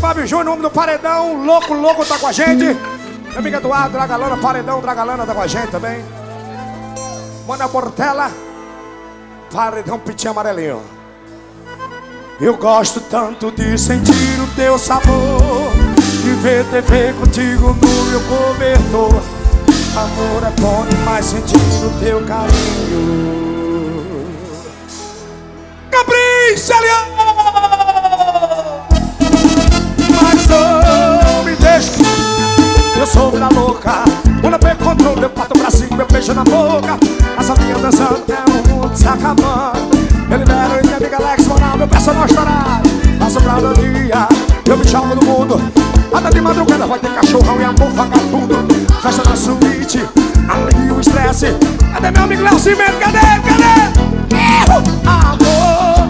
Fábio Júnior, homem do Paredão. Louco tá com a gente. Meu amigo Eduardo, Dragalana, Paredão, Dragalana tá com a gente também. Mona Portela, Paredão Pitinho Amarelinho. Eu gosto tanto de sentir o teu sabor, de ver TV contigo no meu cobertor. Amor é bom demais sentir o teu carinho. Capricha, Leão! Mas não me deixe, eu sou mina louca. Quando eu pego controle, eu bato pra cima, eu beijo na boca. Essa minha dançando é um mundo se acabando. Eu libero e minha amiga Alex Moral, meu personagem estourado. Passo pra do dia, eu me chamo do mundo. Até de madrugada vai ter cachorrão e amor vagabundo. Festa na suíte, alivia o estresse. Cadê meu amigo Léo Cimento? Cadê? Amor,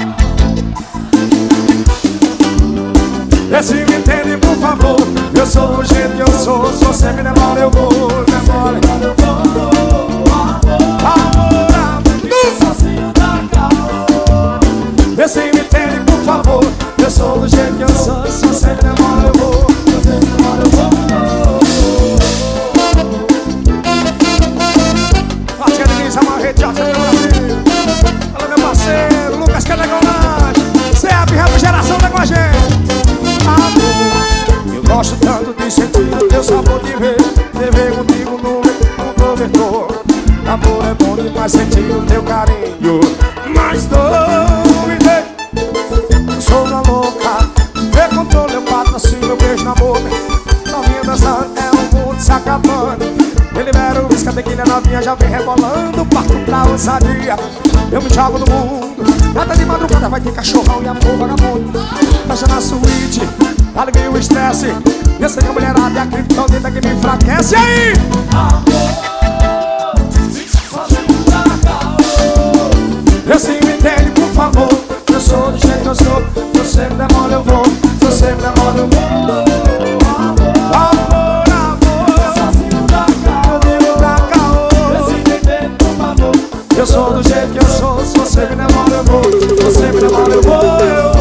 vê se me entende, por favor. Eu sou o jeito que eu sou. Se você me demora, eu vou. Demora, eu vou. Amor, sozinho da calor. Vê se me entende, por favor. Eu sou do jeito que eu sou. Se você me demora, eu vou. Se você me demora, eu vou. Partia de Lisa, Marrete, Arte do Brasil. Fala, meu parceiro, Lucas Canegonage. CEP, Refrigeração, tá com a gente. Eu gosto tanto de sentir o teu sabor, de ver TV contigo no meu cobertor. Amor é bom demais sentir o teu carinho. Mas não me deixe, eu sou uma louca. Vê controle, eu bato assim, eu beijo na boca. Novinha dançando, é um mundo se acabando. Eu libero o uísque, a tequila novinha já vem rebolando. Parto pra ousadia, eu me jogo no mundo. Até de madrugada vai ter cachorrão e amor vagabundo. Fecha na suíte, alivia o estresse. Eu sei que a mulherada é a criptonita que me enfraquece. E aí? Vê se me entende, por favor. Eu sou do jeito que eu sou. Se você me demora, eu vou. Se você me demora, eu vou. Amor, sozinho da calor. Eu digo da calor. Vê se me entende, por favor. Eu sou do jeito que eu sou. Se você me demora, eu vou. Se você me demora, eu vou.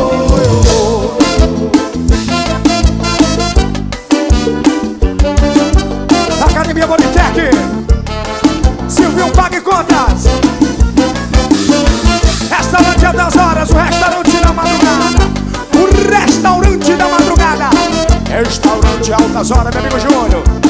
Academia Bonitec, Silvio Pague Contas. Restaurante Altas Horas, o restaurante da madrugada. O restaurante da madrugada. Restaurante Altas Horas, meu amigo Júnior.